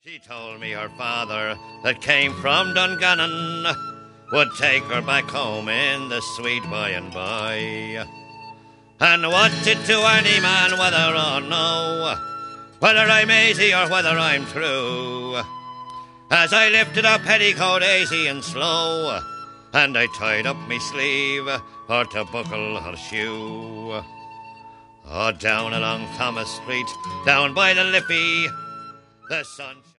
She told me her father that came from Dungannon would take her back home in the sweet by and by. And what's it to any man whether or no, whether I'm aisy or whether I'm true? As I lifted her petticoat aisy and slow, and I tied up me sleeve for to buckle her shoe. Oh, down along Thomas Street, down by the Liffey, the sun